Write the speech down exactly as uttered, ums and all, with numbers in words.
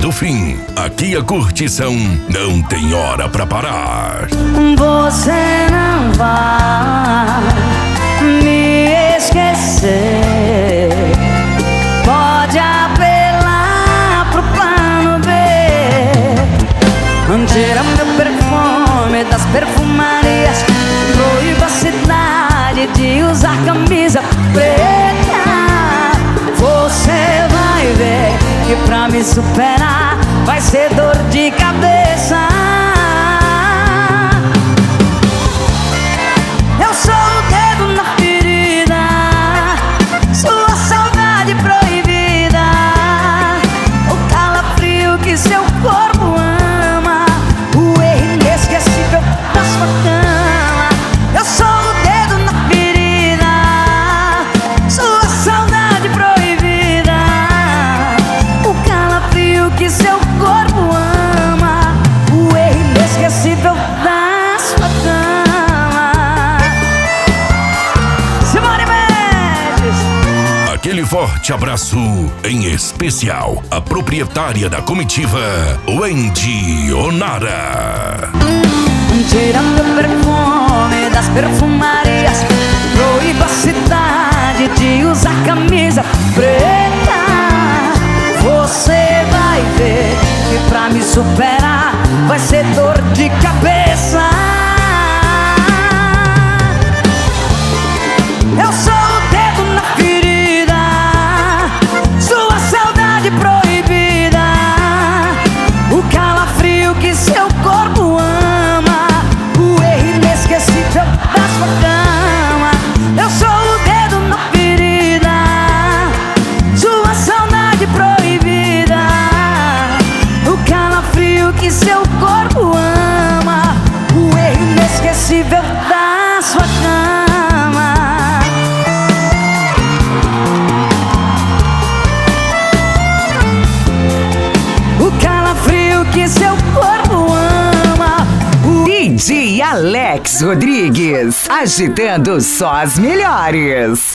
do fim. Aqui a curtição não tem hora pra parar. Você não vai me esquecer. Pode apelar pro plano B. Tira meu perfume das perfumarias. Proíba a cidade de usar camisa preta. Você vai ver que pra me superar vai ser dor de cabeça. Eu sou o dedo na ferida, sua saudade proibida, o calafrio que seu corpo ama, o erro inesquecível da sua cama. Eu sou o dedo na ferida, sua saudade proibida, o calafrio que seu corpo ama, o erro inesquecível da sua cama. Simone Mendes! Aquele forte abraço em especial à proprietária da comitiva, Wendy Onara. Tira meu perfume das perfumarias. Proíba a cidade de usar camisa preta. Você vai ver que pra me superar vai ser dor de cabeça. Eu sou o dedo na ferida, sua saudade proibida, o calafrio que seu corpo ama, o erro inesquecível da sua cama. Eu sou o dedo na ferida, sua saudade proibida, o calafrio que seu corpo ama, o erro inesquecível da sua cama. O calafrio que seu corpo ama. D J Alex Rodrigues, agitando só as melhores.